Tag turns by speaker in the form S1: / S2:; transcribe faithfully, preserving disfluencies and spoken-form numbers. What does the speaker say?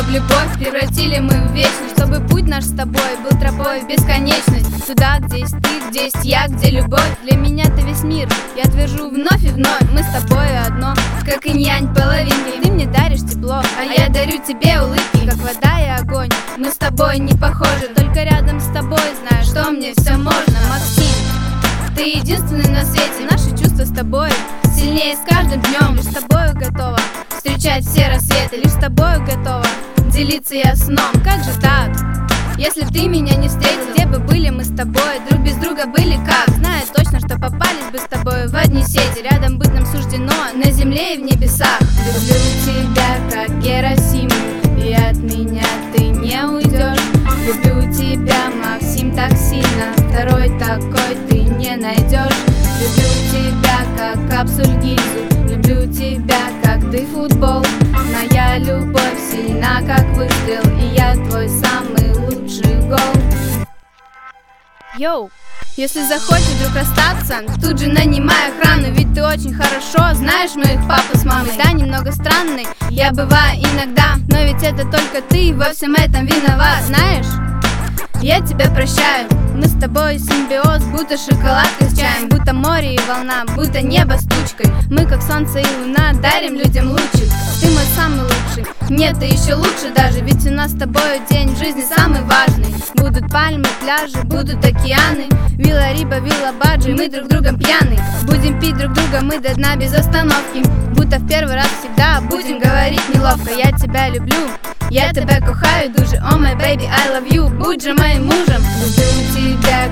S1: Чтоб любовь превратили мы в вечность, чтобы путь наш с тобой был тропой в бесконечность. Туда, где есть ты, где есть я, где любовь. Для меня ты весь мир, я твержу вновь и вновь. Мы с тобой одно, как инь-янь половинки. Ты мне даришь тепло, а я дарю тебе улыбки. Как вода и огонь, мы с тобой не похожи. Только рядом с тобой знаю, что мне все можно. Максим, ты единственный на свете. Наши чувства с тобой сильнее с каждым днем. Лишь с тобою готова встречать все рассветы. Лишь с тобою готова делиться я сном. Как же так, если б ты меня не встретил? Где бы были мы с тобой, друг без друга были как? Знаю точно, что попались бы с тобой в одни сети. Рядом быть нам суждено на земле и в небесах. Люблю тебя, как Герасиму, и от меня ты не уйдешь. Люблю тебя, Максим, так сильно, второй такой ты не найдешь. Люблю тебя, как капсуль гильзу, люблю тебя, как ты футбол. Моя любовь сильна, как выстрел, и я твой самый лучший гол. Йоу! Если захочешь вдруг расстаться, тут же нанимай охрану. Ведь ты очень хорошо знаешь моих папу с мамой. Да, немного странный я бываю иногда, но ведь это только ты во всем этом виноват. Знаешь, я тебя прощаю. Мы с тобой симбиоз, будто шоколадка с чаем, будто море и волна, будто небо с тучкой. Мы как солнце и луна, дарим людям лучик. Ты мой самый лучший, нет, ты еще лучше даже. Ведь у нас с тобой день в жизни самый важный. Будут пальмы, пляжи, будут океаны, вилла Риба, вилла Баджи, мы друг другом пьяны. Будем пить друг друга мы до дна без остановки, будто в первый раз всегда будем говорить неловко. Я тебя люблю, я тебя кохаю дуже, oh my baby, I love you, будь же моим мужем. Люблю тебя,